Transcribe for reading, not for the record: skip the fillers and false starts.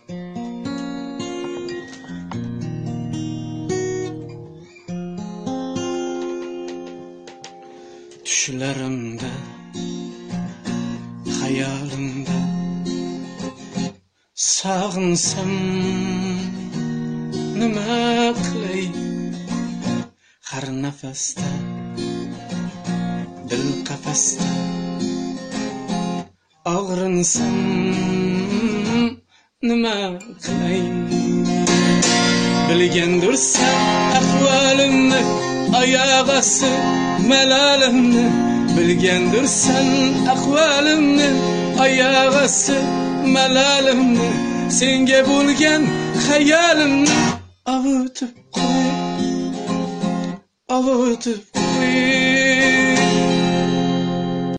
Düşlerimde, hayalimde sağınsam nima qilay? Har nafasda, dil qafasda og'rinsam nima qilay? Bilgandirsan ahvolimni, oyog'asi malalimni. Bilgandirsan ahvolimni, oyog'asi malalimni. Senga bo'lgan hayolimni avutib qo'y, avutib qo'y.